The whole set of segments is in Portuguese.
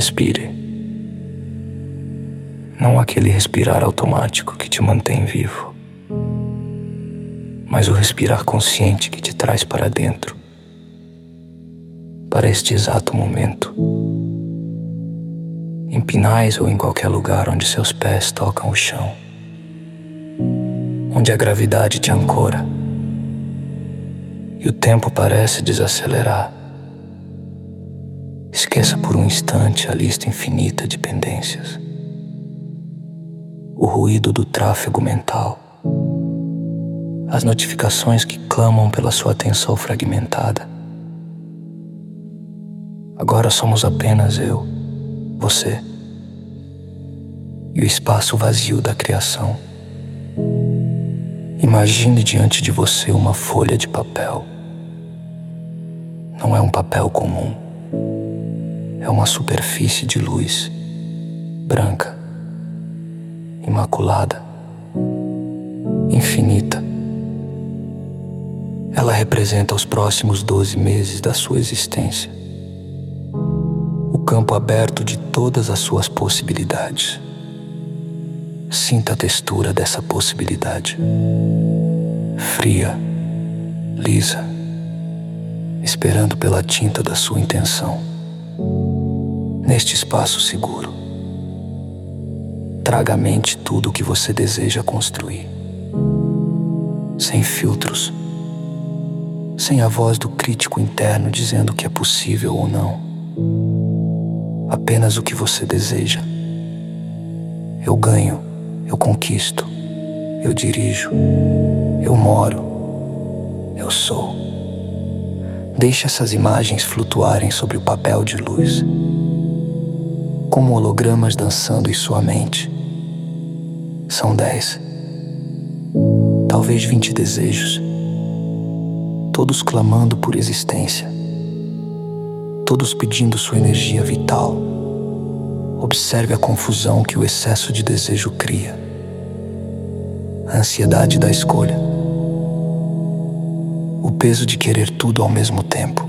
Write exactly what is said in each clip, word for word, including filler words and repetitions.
Respire. Não aquele respirar automático que te mantém vivo, mas o respirar consciente que te traz para dentro, para este exato momento. Em pinais ou em qualquer lugar onde seus pés tocam o chão, onde a gravidade te ancora e o tempo parece desacelerar. Esqueça por um instante a lista infinita de pendências, o ruído do tráfego mental, as notificações que clamam pela sua atenção fragmentada. Agora somos apenas eu, você e o espaço vazio da criação. Imagine diante de você uma folha de papel. Não é um papel comum. É uma superfície de luz, branca, imaculada, infinita. Ela representa os próximos doze meses da sua existência, o campo aberto de todas as suas possibilidades. Sinta a textura dessa possibilidade, fria, lisa, esperando pela tinta da sua intenção. Neste espaço seguro, traga à mente tudo o que você deseja construir, sem filtros, sem a voz do crítico interno dizendo que é possível ou não. Apenas o que você deseja. Eu ganho, eu conquisto, eu dirijo, eu moro, eu sou. Deixe essas imagens flutuarem sobre o papel de luz, como hologramas dançando em sua mente. São dez, talvez vinte desejos, todos clamando por existência, todos pedindo sua energia vital. Observe a confusão que o excesso de desejo cria, a ansiedade da escolha, o peso de querer tudo ao mesmo tempo.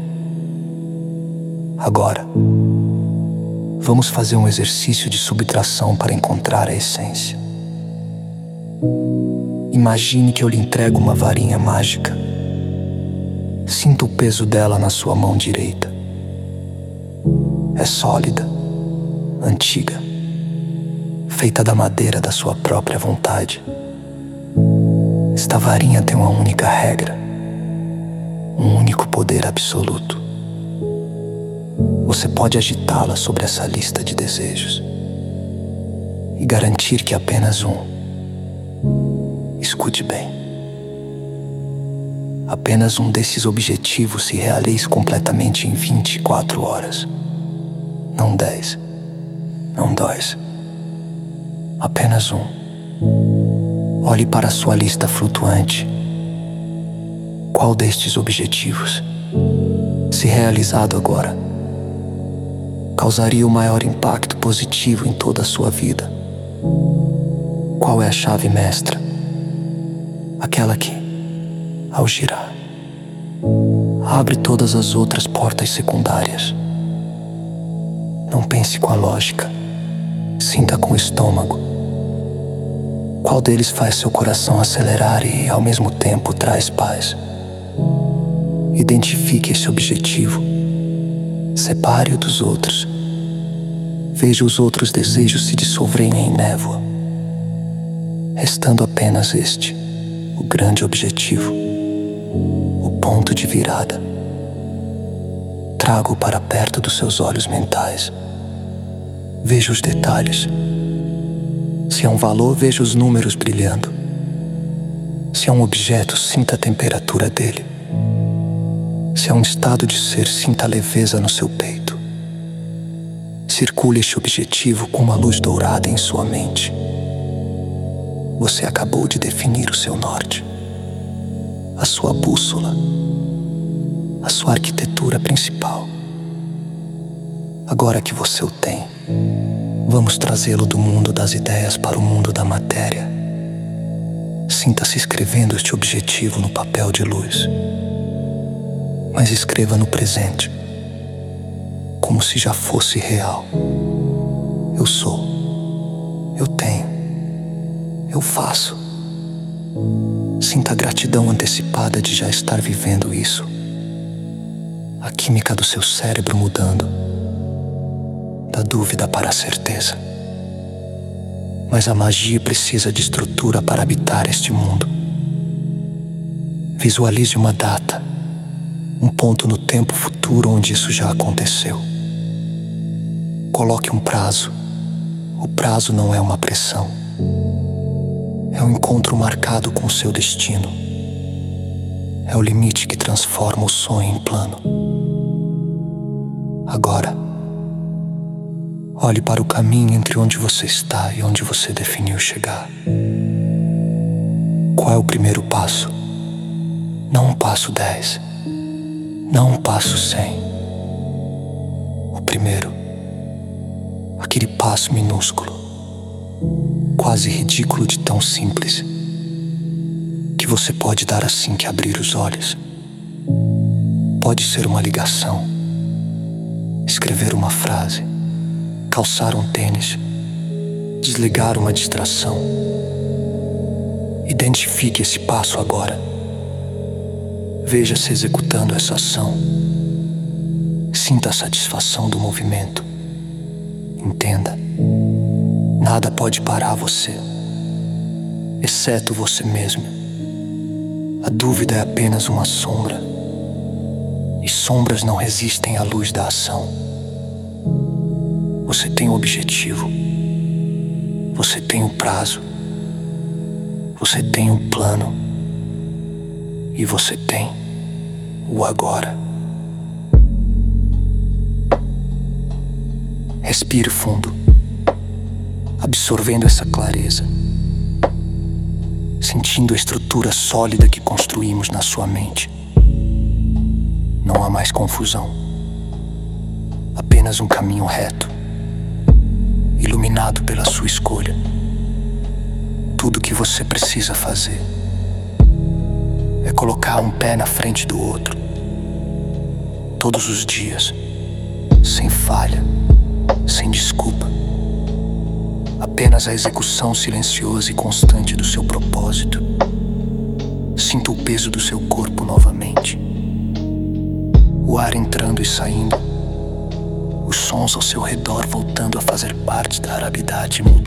Agora, vamos fazer um exercício de subtração para encontrar a essência. Imagine que eu lhe entrego uma varinha mágica. Sinta o peso dela na sua mão direita. É sólida, antiga, feita da madeira da sua própria vontade. Esta varinha tem uma única regra, um único poder absoluto. Você pode agitá-la sobre essa lista de desejos e garantir que apenas um, escute bem, apenas um desses objetivos se realize completamente em vinte e quatro horas. Não dez, não dois, apenas um. Olhe para a sua lista flutuante. Qual destes objetivos, se realizado agora, causaria o maior impacto positivo em toda a sua vida? Qual é a chave mestra? Aquela que, ao girar, abre todas as outras portas secundárias. Não pense com a lógica, sinta com o estômago. Qual deles faz seu coração acelerar e, ao mesmo tempo, traz paz? Identifique esse objetivo. Separe-o dos outros. Veja os outros desejos se dissolverem em névoa, restando apenas este, o grande objetivo, o ponto de virada. Traga-o para perto dos seus olhos mentais. Veja os detalhes. Se é um valor, veja os números brilhando. Se é um objeto, sinta a temperatura dele. Se é um estado de ser, sinta a leveza no seu peito. Circule este objetivo com uma luz dourada em sua mente. Você acabou de definir o seu norte, a sua bússola, a sua arquitetura principal. Agora que você o tem, vamos trazê-lo do mundo das ideias para o mundo da matéria. Sinta-se escrevendo este objetivo no papel de luz, mas escreva no presente, como se já fosse real. Eu sou. Eu tenho. Eu faço. Sinta a gratidão antecipada de já estar vivendo isso. A química do seu cérebro mudando, da dúvida para a certeza. Mas a magia precisa de estrutura para habitar este mundo. Visualize uma data, um ponto no tempo futuro onde isso já aconteceu. Coloque um prazo. O prazo não é uma pressão. É um encontro marcado com o seu destino. É o limite que transforma o sonho em plano. Agora, olhe para o caminho entre onde você está e onde você definiu chegar. Qual é o primeiro passo? Não um passo dez, não um passo cem. O primeiro, aquele passo minúsculo, quase ridículo de tão simples, que você pode dar assim que abrir os olhos. Pode ser uma ligação, escrever uma frase, calçar um tênis, desligar uma distração. Identifique esse passo agora. Veja-se executando essa ação. Sinta a satisfação do movimento. Entenda, nada pode parar você, exceto você mesmo. A dúvida é apenas uma sombra, e sombras não resistem à luz da ação. Você tem um objetivo, você tem um prazo, você tem um plano, e você tem o agora. Respire fundo, absorvendo essa clareza, sentindo a estrutura sólida que construímos na sua mente. Não há mais confusão, apenas um caminho reto, iluminado pela sua escolha. Tudo o que você precisa fazer é colocar um pé na frente do outro, todos os dias, sem falha, sem desculpa. Apenas a execução silenciosa e constante do seu propósito. Sinta o peso do seu corpo novamente, o ar entrando e saindo, os sons ao seu redor voltando a fazer parte da arabidade.